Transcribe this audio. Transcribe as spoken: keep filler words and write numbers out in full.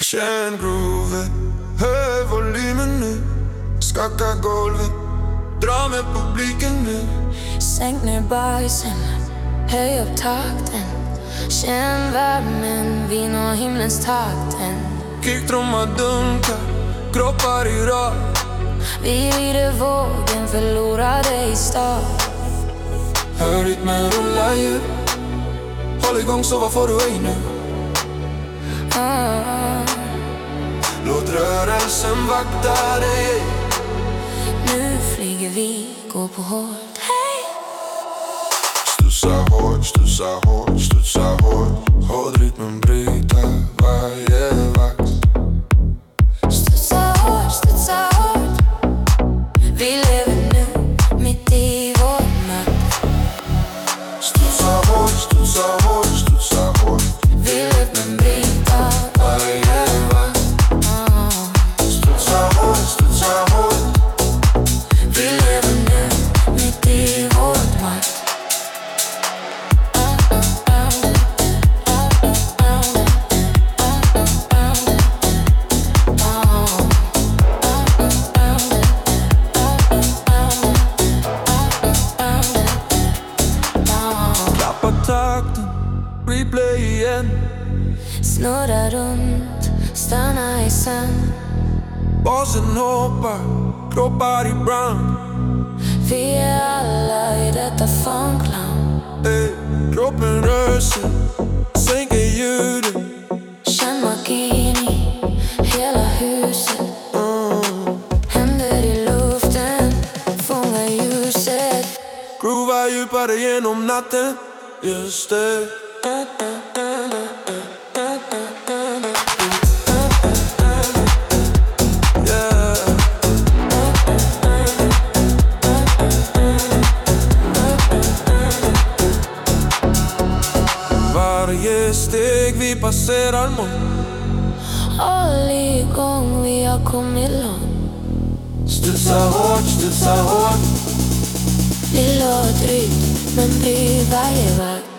Känn groovet, hör volymen nu. Skaka golvet, dra med publiken nu. Sänk ner bajsen, höj upp takten. Känn värmen, vi når himlens takten. Kicktrumma dunkar, kroppar i rad. Vi rider vågen, förlorade i stad. Hör rytmen rulla ju. Håll igång så vad får du ej nu. ah. Låt rörelsen vakta dig. Nu flyger vi, går på hårt. Hey! Stussa hårt, stussa hårt, studsa hårt. Håll rytmen bryta varje vakt. Studsa hårt, studsa hårt. Vi lever nu, mitt i vår makt. Studsa hårt, studsa hårt, studsa hårt. Vi lever bryta varje vakt. Studsa hårt, studsa hårt. Vi lever nu, mitt i vår makt. Klappa takten, replay igen. Snurra runt, stanna i sen. Basen hoppar, kroppar i brand. Vi är alla i detta funkland. Ey, kroppen rör sig, sänker ljudet. Känn magin i hela huset. mm. Händer i luften, fånga ljuset. Groova djupare genom natten. Just det. Yeah. Varje steg vi passerar mot. Håll igång, vi har kommit långt. Studsa hårt, studsa hårt. Lilla och drygt, men bry varje vakt.